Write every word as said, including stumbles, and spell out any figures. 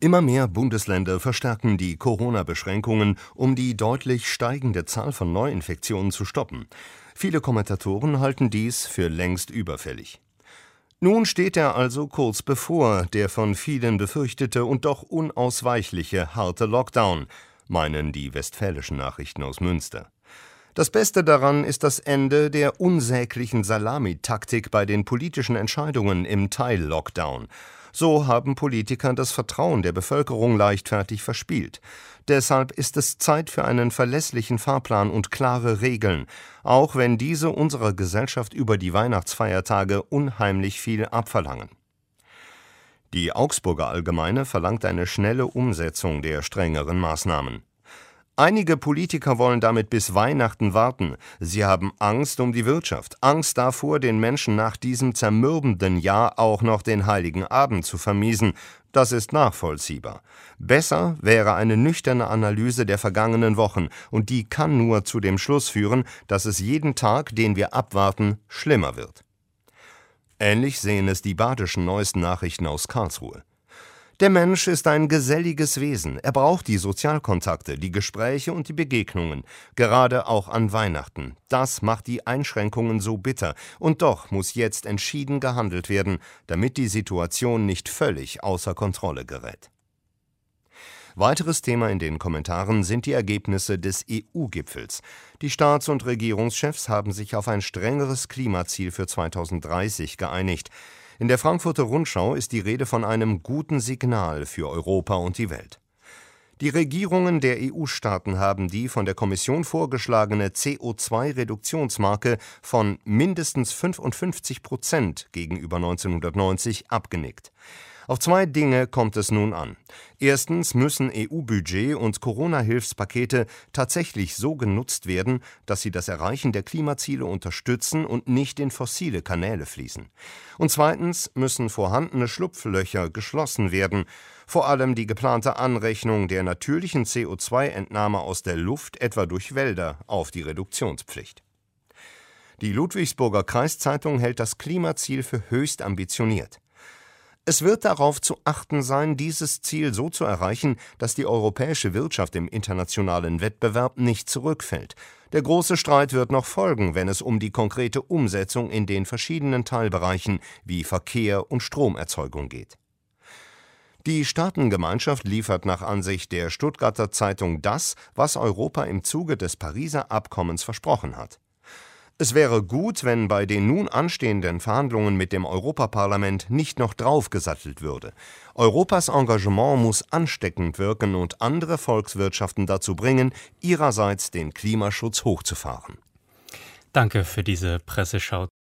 Immer mehr Bundesländer verstärken die Corona-Beschränkungen, um die deutlich steigende Zahl von Neuinfektionen zu stoppen. Viele Kommentatoren halten dies für längst überfällig. Nun steht er also kurz bevor, der von vielen befürchtete und doch unausweichliche harte Lockdown, meinen die Westfälischen Nachrichten aus Münster. Das Beste daran ist das Ende der unsäglichen Salamitaktik bei den politischen Entscheidungen im Teil-Lockdown. So haben Politiker das Vertrauen der Bevölkerung leichtfertig verspielt. Deshalb ist es Zeit für einen verlässlichen Fahrplan und klare Regeln, auch wenn diese unserer Gesellschaft über die Weihnachtsfeiertage unheimlich viel abverlangen. Die Augsburger Allgemeine verlangt eine schnelle Umsetzung der strengeren Maßnahmen. Einige Politiker wollen damit bis Weihnachten warten. Sie haben Angst um die Wirtschaft, Angst davor, den Menschen nach diesem zermürbenden Jahr auch noch den Heiligen Abend zu vermiesen. Das ist nachvollziehbar. Besser wäre eine nüchterne Analyse der vergangenen Wochen, und die kann nur zu dem Schluss führen, dass es jeden Tag, den wir abwarten, schlimmer wird. Ähnlich sehen es die badischen neuesten Nachrichten aus Karlsruhe. Der Mensch ist ein geselliges Wesen. Er braucht die Sozialkontakte, die Gespräche und die Begegnungen, gerade auch an Weihnachten. Das macht die Einschränkungen so bitter. Und doch muss jetzt entschieden gehandelt werden, damit die Situation nicht völlig außer Kontrolle gerät. Weiteres Thema in den Kommentaren sind die Ergebnisse des E U-Gipfels. Die Staats- und Regierungschefs haben sich auf ein strengeres Klimaziel für zweitausenddreißig geeinigt. In der Frankfurter Rundschau ist die Rede von einem guten Signal für Europa und die Welt. Die Regierungen der E U-Staaten haben die von der Kommission vorgeschlagene C O zwei Reduktionsmarke von mindestens fünfundfünfzig Prozent gegenüber neunzehnhundertneunzig abgenickt. Auf zwei Dinge kommt es nun an. Erstens müssen E U-Budget und Corona-Hilfspakete tatsächlich so genutzt werden, dass sie das Erreichen der Klimaziele unterstützen und nicht in fossile Kanäle fließen. Und zweitens müssen vorhandene Schlupflöcher geschlossen werden, vor allem die geplante Anrechnung der natürlichen C O zwei Entnahme aus der Luft, etwa durch Wälder, auf die Reduktionspflicht. Die Ludwigsburger Kreiszeitung hält das Klimaziel für höchst ambitioniert. Es wird darauf zu achten sein, dieses Ziel so zu erreichen, dass die europäische Wirtschaft im internationalen Wettbewerb nicht zurückfällt. Der große Streit wird noch folgen, wenn es um die konkrete Umsetzung in den verschiedenen Teilbereichen wie Verkehr und Stromerzeugung geht. Die Staatengemeinschaft liefert nach Ansicht der Stuttgarter Zeitung das, was Europa im Zuge des Pariser Abkommens versprochen hat. Es wäre gut, wenn bei den nun anstehenden Verhandlungen mit dem Europaparlament nicht noch draufgesattelt würde. Europas Engagement muss ansteckend wirken und andere Volkswirtschaften dazu bringen, ihrerseits den Klimaschutz hochzufahren. Danke für diese Presseschau.